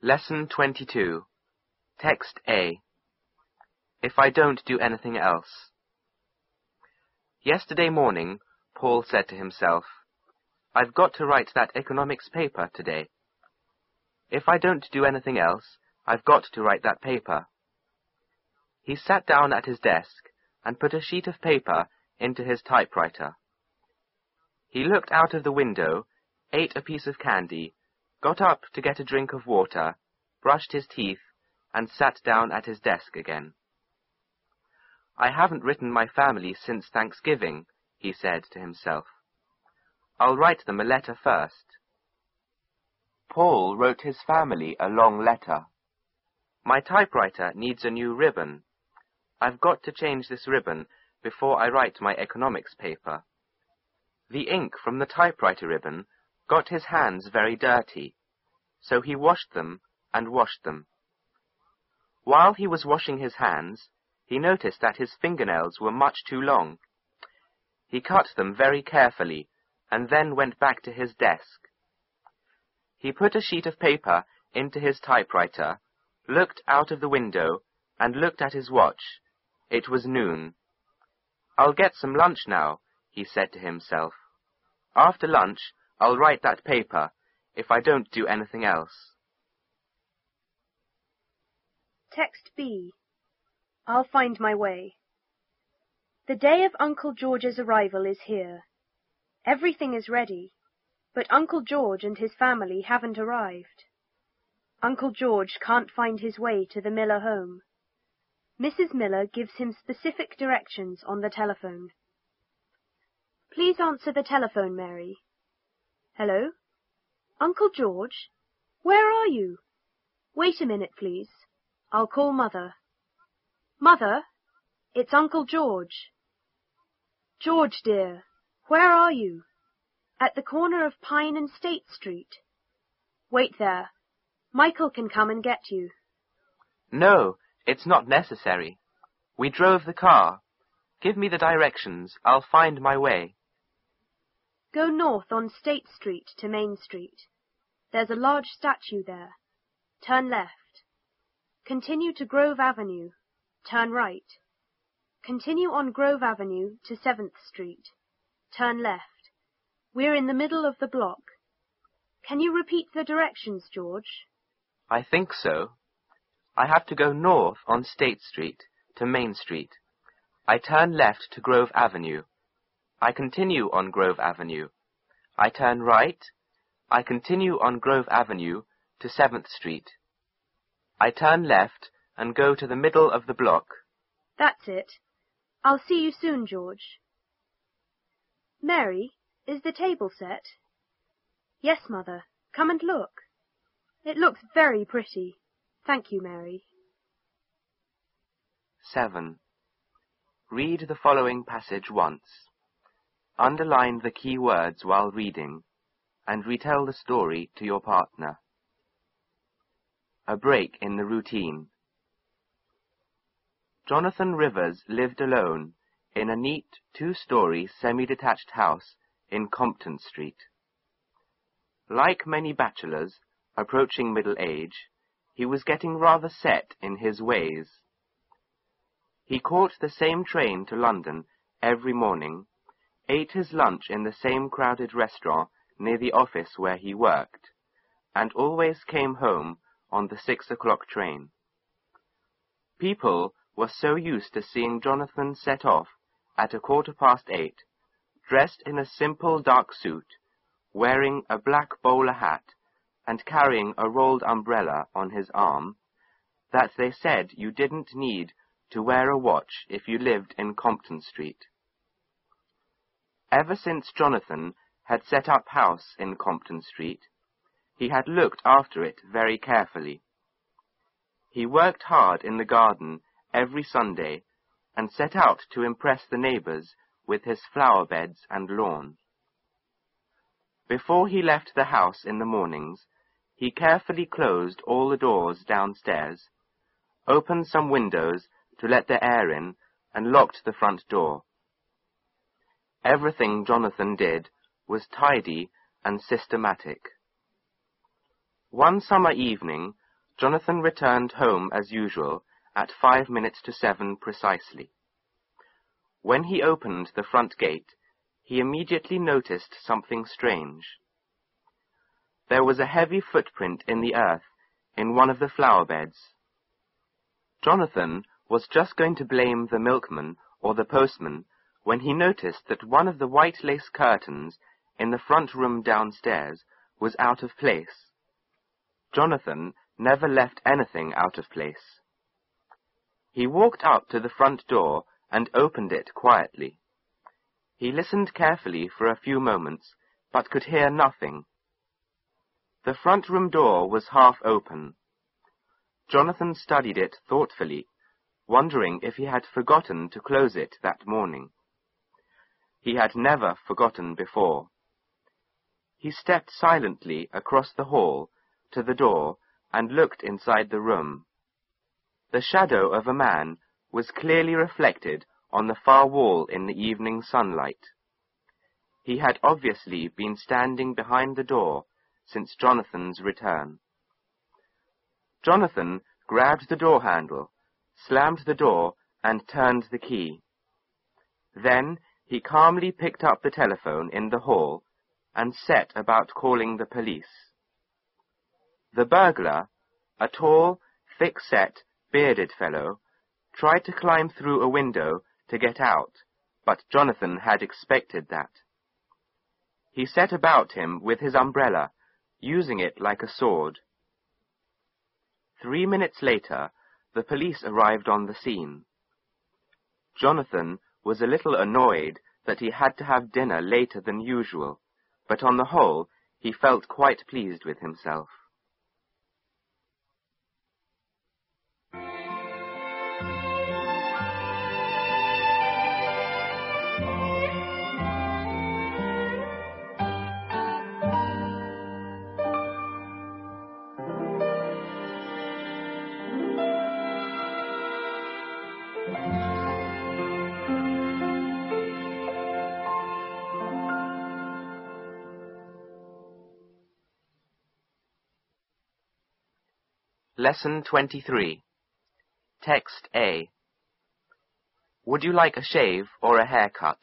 Lesson 22. Text A. If I don't do anything else. Yesterday morning, Paul said to himself, I've got to write that economics paper today. If I don't do anything else, I've got to write that paper. He sat down at his desk and put a sheet of paper into his typewriter. He looked out of the window, ate a piece of candy, got up to get a drink of water, brushed his teeth, and sat down at his desk again. I haven't written my family since Thanksgiving, he said to himself. I'll write them a letter first. Paul wrote his family a long letter. My typewriter needs a new ribbon. I've got to change this ribbon before I write my economics paper. The ink from the typewriter ribbon got his hands very dirty, so he washed them and washed them. While he was washing his hands, he noticed that his fingernails were much too long. He cut them very carefully and then went back to his desk. He put a sheet of paper into his typewriter, looked out of the window, and looked at his watch. It was noon. I'll get some lunch now, he said to himself. After lunch, I'll write that paper, if I don't do anything else. Text B. I'll find my way. The day of Uncle George's arrival is here. Everything is ready, but Uncle George and his family haven't arrived. Uncle George can't find his way to the Miller home. Mrs. Miller gives him specific directions on the telephone. Please answer the telephone, Mary. Hello? Uncle George? Where are you? Wait a minute, please. I'll call Mother. Mother, it's Uncle George. George, dear, where are you? At the corner of Pine and State Street. Wait there. Michael can come and get you. No, it's not necessary. We drove the car. Give me the directions. I'll find my way. Go north on State Street to Main Street. There's a large statue there. Turn left. Continue to Grove Avenue. Turn right. Continue on Grove Avenue to 7th Street. Turn left. We're in the middle of the block. Can you repeat the directions, George? I think so. I have to go north on State Street to Main Street. I turn left to Grove Avenue. I continue on Grove Avenue. I turn right. I continue on Grove Avenue to 7th Street. I turn left and go to the middle of the block. That's it. I'll see you soon, George. Mary, is the table set? Yes, Mother. Come and look. It looks very pretty. Thank you, Mary. 7. Read the following passage once. Underline the key words while reading, and retell the story to your partner. A break in the routine. Jonathan Rivers lived alone in a neat two-story semi-detached house in Compton Street. Like many bachelors approaching middle age, he was getting rather set in his ways. He caught the same train to London every morning, ate his lunch in the same crowded restaurant near the office where he worked, and always came home on the 6 o'clock train. People were so used to seeing Jonathan set off at 8:15, dressed in a simple dark suit, wearing a black bowler hat, and carrying a rolled umbrella on his arm, that they said you didn't need to wear a watch if you lived in Compton Street. Ever since Jonathan had set up house in Compton Street, he had looked after it very carefully. He worked hard in the garden every Sunday and set out to impress the neighbors with his flower beds and lawn. Before he left the house in the mornings, he carefully closed all the doors downstairs, opened some windows to let the air in, and locked the front door. Everything Jonathan did was tidy and systematic. One summer evening, Jonathan returned home as usual at 5 minutes to 7 precisely. When he opened the front gate, he immediately noticed something strange. There was a heavy footprint in the earth in one of the flower beds. Jonathan was just going to blame the milkman or the postman when he noticed that one of the white lace curtains in the front room downstairs was out of place. Jonathan never left anything out of place. He walked up to the front door and opened it quietly. He listened carefully for a few moments, but could hear nothing. The front room door was half open. Jonathan studied it thoughtfully, wondering if he had forgotten to close it that morning. He had never forgotten before. He stepped silently across the hall to the door and looked inside the room. The shadow of a man was clearly reflected on the far wall in the evening sunlight. He had obviously been standing behind the door since Jonathan's return. Jonathan grabbed the door handle, slammed the door, and turned the key. Then he calmly picked up the telephone in the hall and set about calling the police. The burglar, a tall, thick-set, bearded fellow, tried to climb through a window to get out, but Jonathan had expected that. He set about him with his umbrella, using it like a sword. 3 minutes later, the police arrived on the scene. Jonathan was a little annoyed that he had to have dinner later than usual, but on the whole, he felt quite pleased with himself. Lesson 23. Text A. Would you like a shave or a haircut?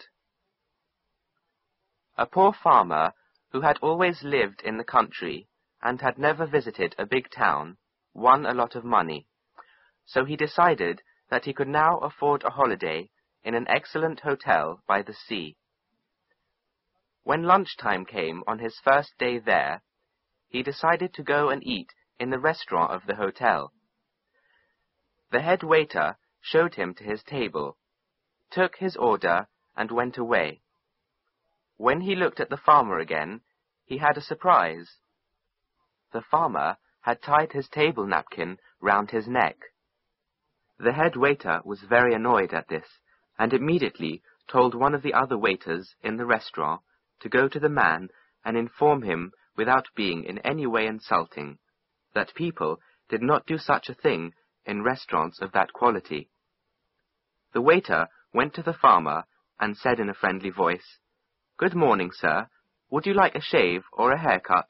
A poor farmer who had always lived in the country and had never visited a big town won a lot of money, so he decided that he could now afford a holiday in an excellent hotel by the sea. When lunchtime came on his first day there, he decided to go and eat in the restaurant of the hotel. The head waiter showed him to his table, took his order, and went away. When he looked at the farmer again, he had a surprise. The farmer had tied his table napkin round his neck. The head waiter was very annoyed at this, and immediately told one of the other waiters in the restaurant to go to the man and inform him, without being in any way insulting, that people did not do such a thing in restaurants of that quality. The waiter went to the farmer and said in a friendly voice, "Good morning, sir. Would you like a shave or a haircut?"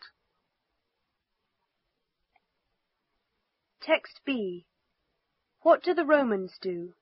Text B. What do the Romans do?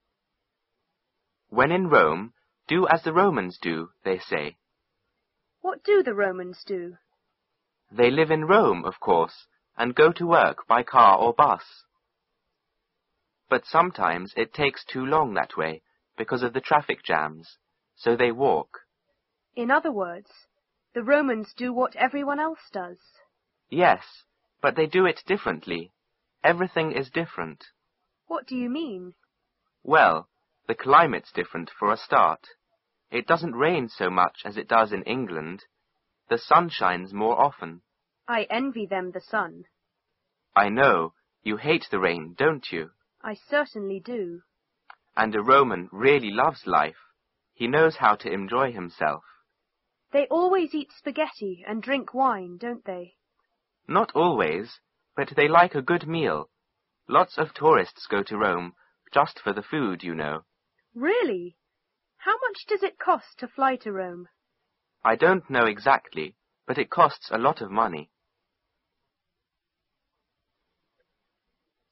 When in Rome, do as the Romans do, they say. What do the Romans do? They live in Rome, of course, and go to work by car or bus. But sometimes it takes too long that way because of the traffic jams, so they walk. In other words, the Romans do what everyone else does. Yes, but they do it differently. Everything is different. What do you mean? Well, the climate's different for a start. It doesn't rain so much as it does in England. The sun shines more often. I envy them the sun. I know. You hate the rain, don't you? I certainly do. And a Roman really loves life. He knows how to enjoy himself. They always eat spaghetti and drink wine, don't they? Not always, but they like a good meal. Lots of tourists go to Rome just for the food, you know. Really? How much does it cost to fly to Rome? I don't know exactly, but it costs a lot of money.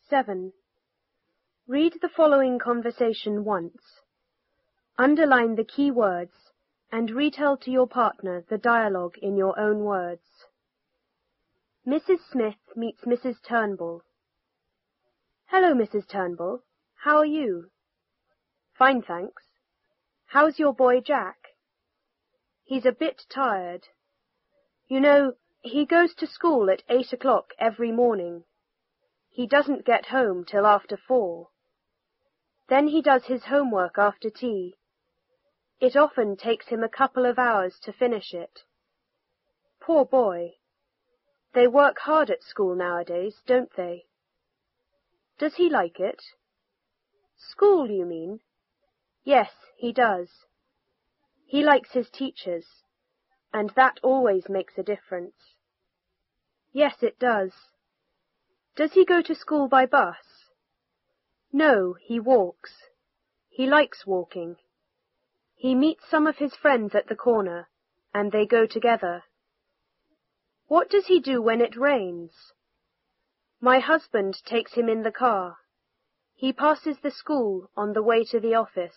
7. Read the following conversation once. Underline the key words and retell to your partner the dialogue in your own words. Mrs. Smith meets Mrs. Turnbull. Hello, Mrs. Turnbull. How are you? Fine, thanks. How's your boy Jack? He's a bit tired. You know, he goes to school at 8 o'clock every morning. He doesn't get home till after 4. Then he does his homework after tea. It often takes him a couple of hours to finish it. Poor boy. They work hard at school nowadays, don't they? Does he like it? School, you mean? Yes, he does. He likes his teachers, and that always makes a difference. Yes, it does. Does he go to school by bus? No, he walks. He likes walking. He meets some of his friends at the corner, and they go together. What does he do when it rains? My husband takes him in the car. He passes the school on the way to the office.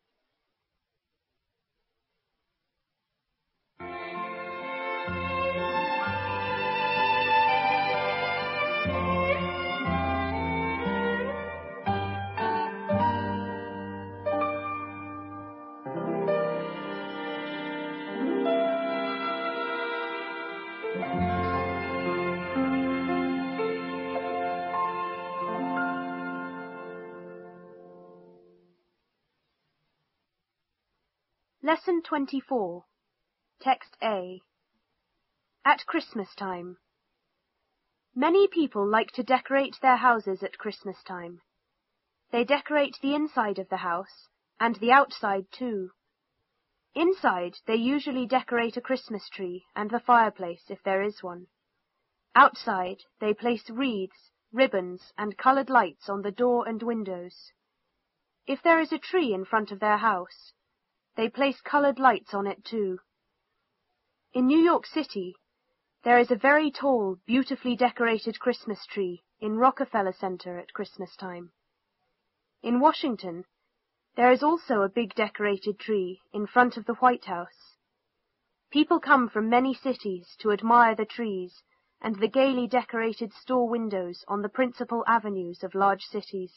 Lesson 24. Text A. At Christmas time. Many people like to decorate their houses at Christmas time. They decorate the inside of the house and the outside too. Inside, they usually decorate a Christmas tree and the fireplace if there is one. Outside, they place wreaths, ribbons, and colored lights on the door and windows. If there is a tree in front of their house, they place colored lights on it too. In New York City, there is a very tall, beautifully decorated Christmas tree in Rockefeller Center at Christmas time. In Washington, there is also a big decorated tree in front of the White House. People come from many cities to admire the trees and the gaily decorated store windows on the principal avenues of large cities.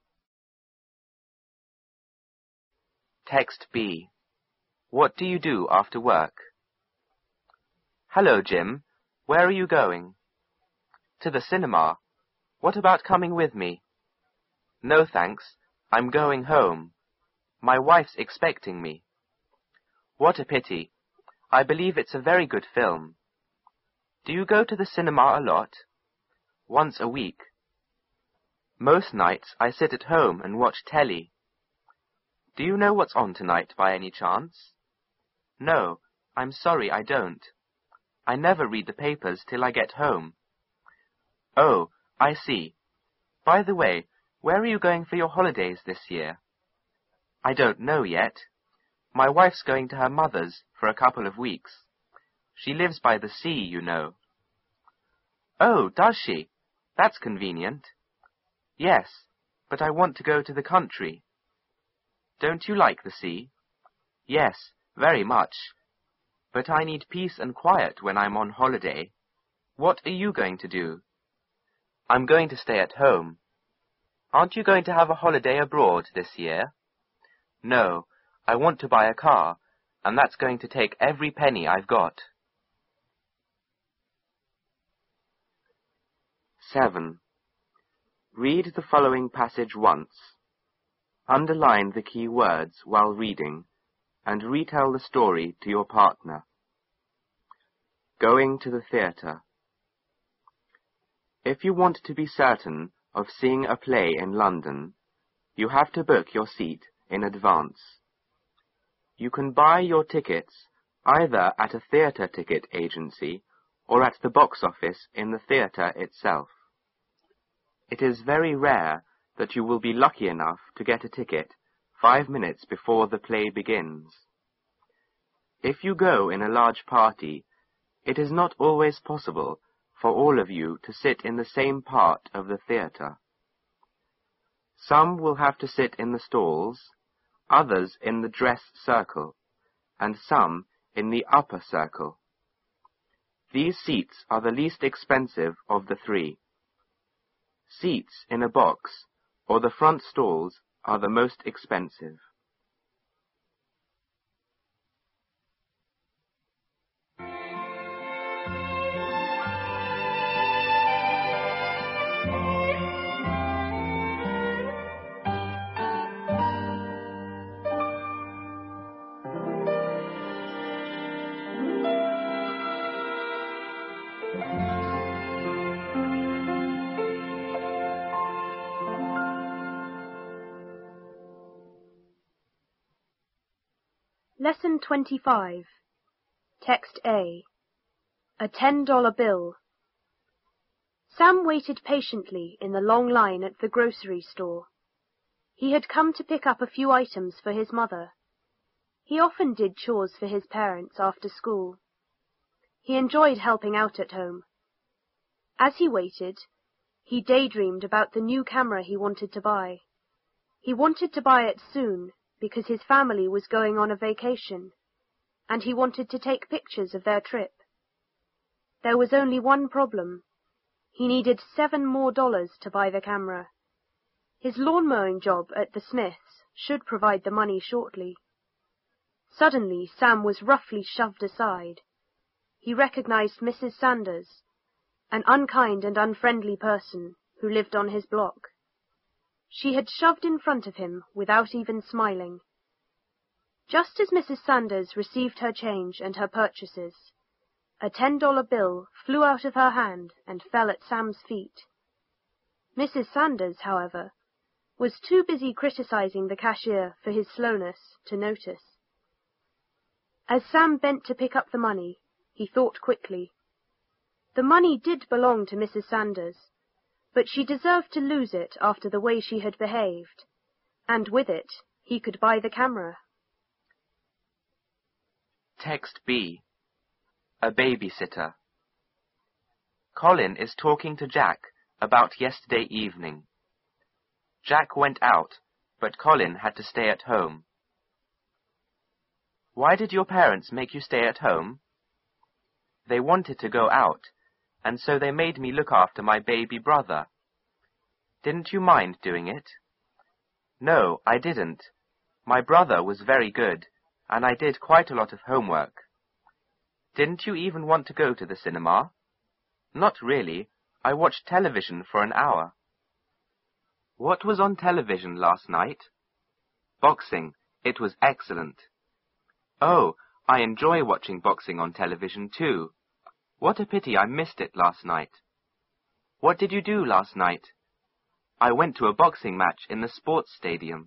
Text B. What do you do after work? Hello, Jim. Where are you going? To the cinema. What about coming with me? No, thanks. I'm going home. My wife's expecting me. What a pity. I believe it's a very good film. Do you go to the cinema a lot? Once a week. Most nights I sit at home and watch telly. Do you know what's on tonight by any chance? No, I'm sorry I don't. I never read the papers till I get home. Oh, I see. By the way, where are you going for your holidays this year? I don't know yet. My wife's going to her mother's for a couple of weeks. She lives by the sea, you know. Oh, does she? That's convenient. Yes, but I want to go to the country. Don't you like the sea? Yes, very much. But I need peace and quiet when I'm on holiday. What are you going to do? I'm going to stay at home. Aren't you going to have a holiday abroad this year? No, I want to buy a car, and that's going to take every penny I've got. 7. Read the following passage once. Underline the key words while reading, and retell the story to your partner. Going to the theatre. If you want to be certain of seeing a play in London, you have to book your seat in advance. You can buy your tickets either at a theatre ticket agency or at the box office in the theatre itself. It is very rare that you will be lucky enough to get a ticket 5 minutes before the play begins. If you go in a large party, it is not always possible for all of you to sit in the same part of the theatre. Some will have to sit in the stalls, others in the dress circle, and some in the upper circle. These seats are the least expensive of the three. Seats in a box or the front stalls are the most expensive. Lesson 25. Text A. A $10 bill. Sam waited patiently in the long line at the grocery store. He had come to pick up a few items for his mother. He often did chores for his parents after school. He enjoyed helping out at home. As he waited, he daydreamed about the new camera he wanted to buy. He wanted to buy it soon, because his family was going on a vacation, and he wanted to take pictures of their trip. There was only one problem. He needed $7 more to buy the camera. His lawn mowing job at the Smiths should provide the money shortly. Suddenly, Sam was roughly shoved aside. He recognized Mrs. Sanders, an unkind and unfriendly person who lived on his block. She had shoved in front of him without even smiling. Just as Mrs. Sanders received her change and her purchases, a $10 bill flew out of her hand and fell at Sam's feet. Mrs. Sanders, however, was too busy criticizing the cashier for his slowness to notice. As Sam bent to pick up the money, he thought quickly. The money did belong to Mrs. Sanders, but she deserved to lose it after the way she had behaved, and with it he could buy the camera. Text B. A babysitter. Colin is talking to Jack about yesterday evening. Jack went out, but Colin had to stay at home. Why did your parents make you stay at home? They wanted to go out, and so they made me look after my baby brother. Didn't you mind doing it? No, I didn't. My brother was very good, and I did quite a lot of homework. Didn't you even want to go to the cinema? Not really. I watched television for an hour. What was on television last night? Boxing. It was excellent. Oh, I enjoy watching boxing on television too. What a pity I missed it last night. What did you do last night? I went to a boxing match in the sports stadium.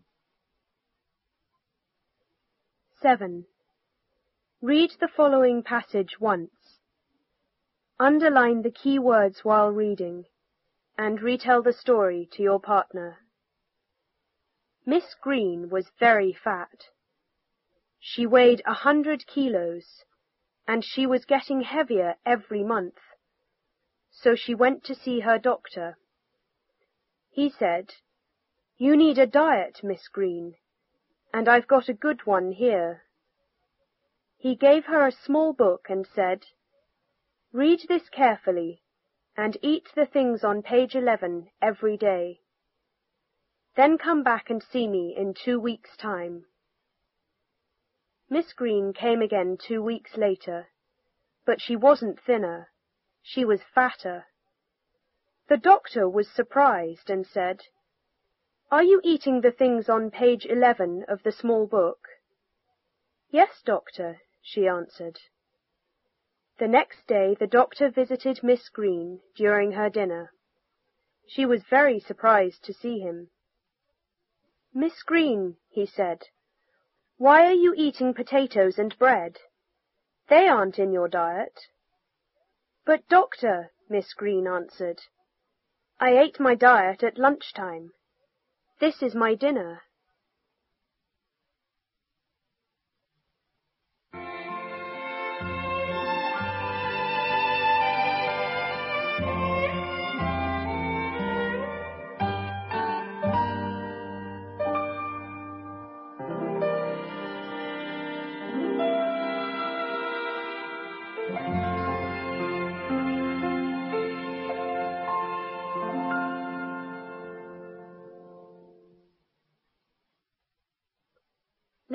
7. Read the following passage once. Underline the key words while reading, and retell the story to your partner. Miss Green was very fat. She weighed 100 kilos, and she was getting heavier every month. So she went to see her doctor. He said, "You need a diet, Miss Green, and I've got a good one here." He gave her a small book and said, "Read this carefully, and eat the things on page 11 every day. Then come back and see me in 2 weeks' time." Miss Green came again 2 weeks later, but she wasn't thinner. She was fatter. The doctor was surprised and said, "Are you eating the things on page 11 of the small book?" "Yes, doctor," she answered. The next day the doctor visited Miss Green during her dinner. She was very surprised to see him. "Miss Green," he said, "why are you eating potatoes and bread? They aren't in your diet." "But, doctor," Miss Green answered, "I ate my diet at lunchtime. This is my dinner."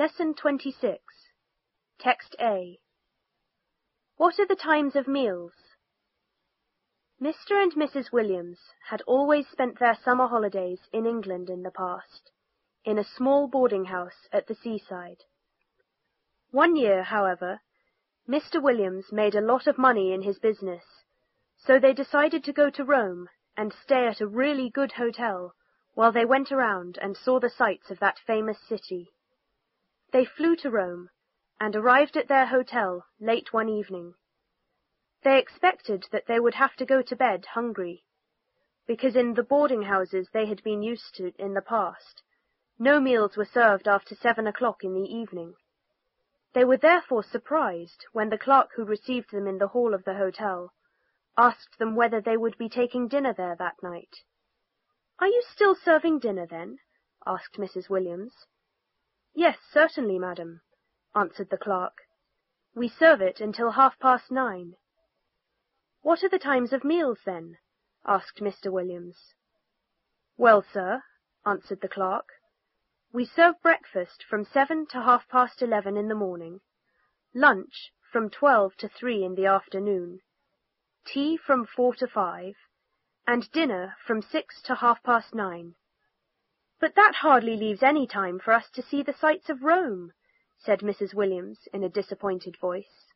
Lesson 26. Text A. What are the times of meals? Mr. and Mrs. Williams had always spent their summer holidays in England in the past, in a small boarding house at the seaside. One year, however, Mr. Williams made a lot of money in his business, so they decided to go to Rome and stay at a really good hotel while they went around and saw the sights of that famous city. They flew to Rome and arrived at their hotel late one evening. They expected that they would have to go to bed hungry, because in the boarding houses they had been used to in the past, no meals were served after 7 o'clock in the evening. They were therefore surprised when the clerk who received them in the hall of the hotel asked them whether they would be taking dinner there that night. "Are you still serving dinner, then?" asked Mrs. Williams. "Yes, certainly, madam," answered the clerk. "We serve it until 9:30. "What are the times of meals, then?" asked Mr. Williams. "Well, sir," answered the clerk, "we serve breakfast from 7 to 11:30 in the morning, lunch from 12 to 3 in the afternoon, tea from 4 to 5, and dinner from 6 to 9:30. "But that hardly leaves any time for us to see the sights of Rome," said Mrs. Williams in a disappointed voice.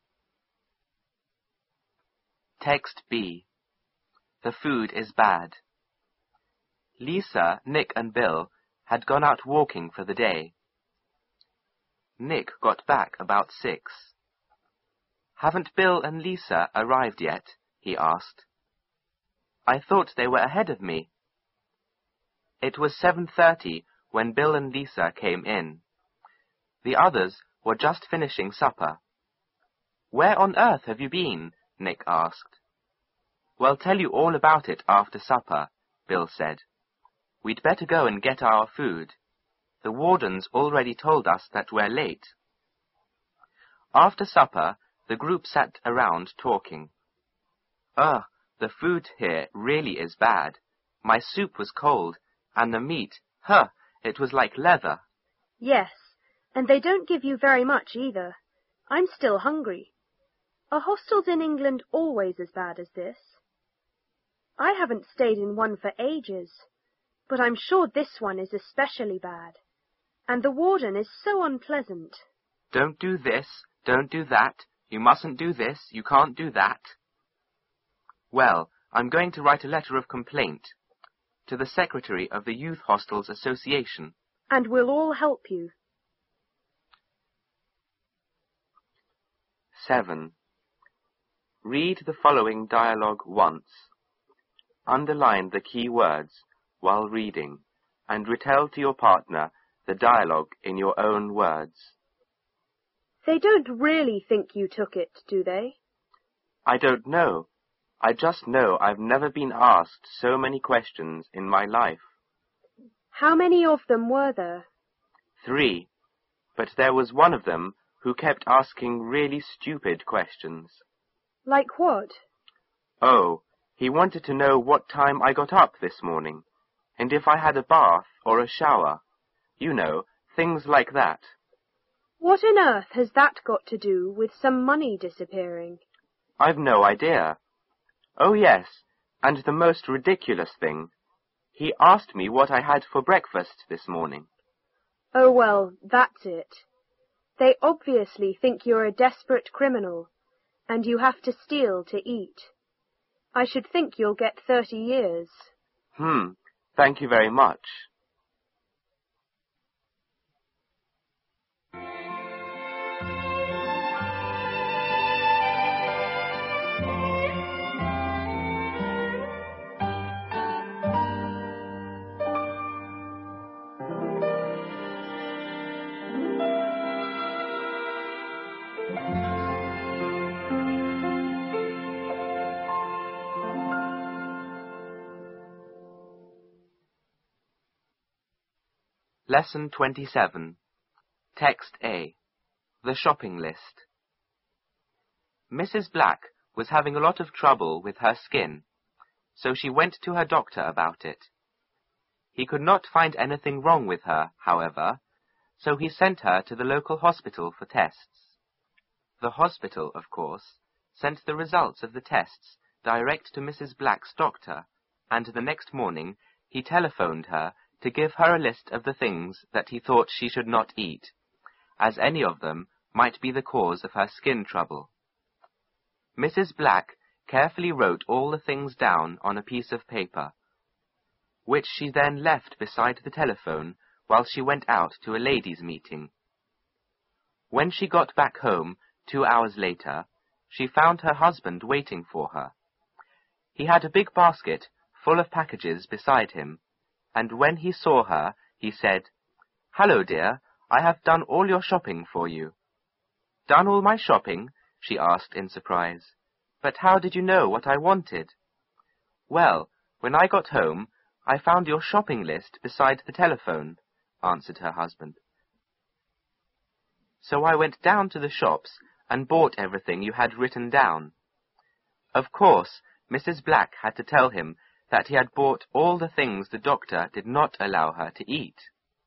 Text B. The food is bad. Lisa, Nick and Bill had gone out walking for the day. Nick got back about 6. "Haven't Bill and Lisa arrived yet?" he asked. "I thought they were ahead of me." It was 7:30 when Bill and Lisa came in. The others were just finishing supper. "Where on earth have you been?" Nick asked. "We'll tell you all about it after supper," Bill said. "We'd better go and get our food. The warden's already told us that we're late." After supper, the group sat around talking. "Ugh, the food here really is bad. My soup was cold, and the meat, it was like leather." "Yes, and they don't give you very much either. I'm still hungry. Are hostels in England always as bad as this?" "I haven't stayed in one for ages, but I'm sure this one is especially bad. And the warden is so unpleasant." "Don't do this, don't do that, you mustn't do this, you can't do that." "Well, I'm going to write a letter of complaint to the secretary of the Youth Hostels Association." "And we'll all help you." 7. Read the following dialogue once. Underline the key words while reading, and retell to your partner the dialogue in your own words. "They don't really think you took it, do they?" "I don't know. I just know I've never been asked so many questions in my life." "How many of them were there?" 3. But there was one of them who kept asking really stupid questions. "Like what?" "Oh, he wanted to know what time I got up this morning, and if I had a bath or a shower. You know, things like that." "What on earth has that got to do with some money disappearing?" "I've no idea. Oh yes, and the most ridiculous thing, he asked me what I had for breakfast this morning." "Oh, well, that's it. They obviously think you're a desperate criminal, and you have to steal to eat. I should think you'll get 30 years. Thank you very much." Lesson 27. Text A. The shopping list. Mrs. Black was having a lot of trouble with her skin, so she went to her doctor about it. He could not find anything wrong with her, however, so he sent her to the local hospital for tests. The hospital, of course, sent the results of the tests direct to Mrs. Black's doctor, and the next morning he telephoned her to give her a list of the things that he thought she should not eat, as any of them might be the cause of her skin trouble. Mrs. Black carefully wrote all the things down on a piece of paper, which she then left beside the telephone while she went out to a ladies' meeting. When she got back home 2 hours later, she found her husband waiting for her. He had a big basket full of packages beside him, and when he saw her, he said, "Hello, dear, I have done all your shopping for you." "Done all my shopping?" she asked in surprise. "But how did you know what I wanted?" "Well, when I got home, I found your shopping list beside the telephone," answered her husband. "So I went down to the shops and bought everything you had written down." Of course, Mrs. Black had to tell him that he had bought all the things the doctor did not allow her to eat.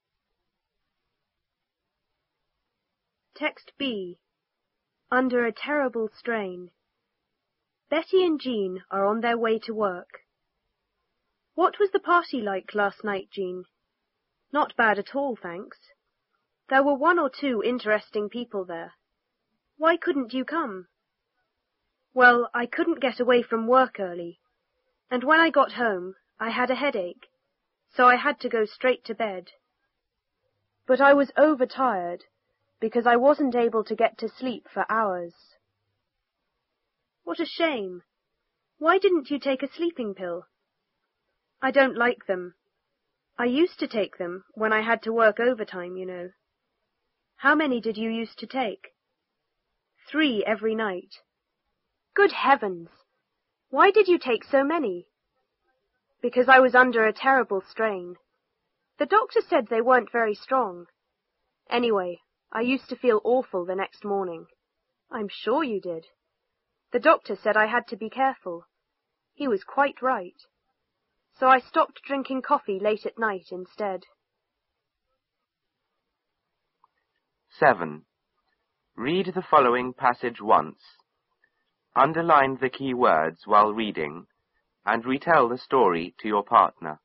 Text B. Under a terrible strain. Betty and Jean are on their way to work. What was the party like last night, Jean? Not bad at all, thanks. There were 1 or 2 interesting people there. Why couldn't you come? Well, I couldn't get away from work early, and when I got home, I had a headache, so I had to go straight to bed. But I was overtired, because I wasn't able to get to sleep for hours. What a shame. Why didn't you take a sleeping pill? I don't like them. I used to take them when I had to work overtime, you know. How many did you used to take? 3 every night. Good heavens! Why did you take so many? Because I was under a terrible strain. The doctor said they weren't very strong. Anyway, I used to feel awful the next morning. I'm sure you did. The doctor said I had to be careful. He was quite right. So I stopped drinking coffee late at night instead. 7. Read the following passage once. Underline the key words while reading, and retell the story to your partner.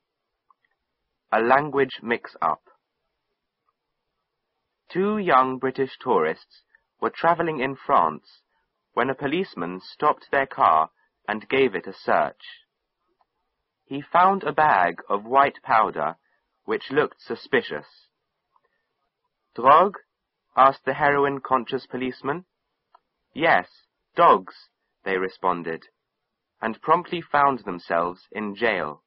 A language mix-up. 2 young British tourists were travelling in France when a policeman stopped their car and gave it a search. He found a bag of white powder which looked suspicious. "Drogue?" asked the heroin-conscious policeman. "Yes, dogs," they responded, and promptly found themselves in jail.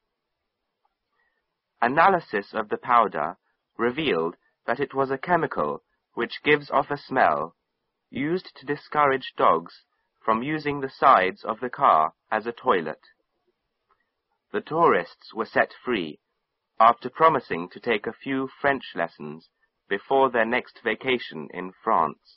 Analysis of the powder revealed that it was a chemical which gives off a smell, used to discourage dogs from using the sides of the car as a toilet. The tourists were set free after promising to take a few French lessons before their next vacation in France.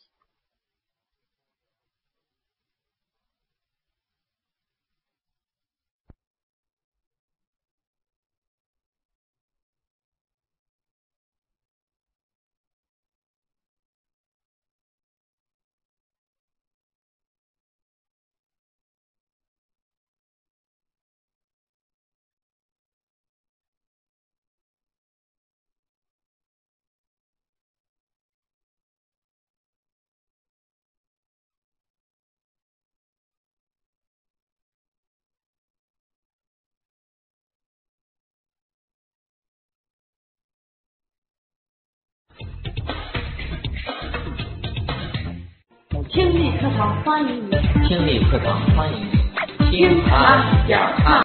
听力课堂欢迎你，听他讲他。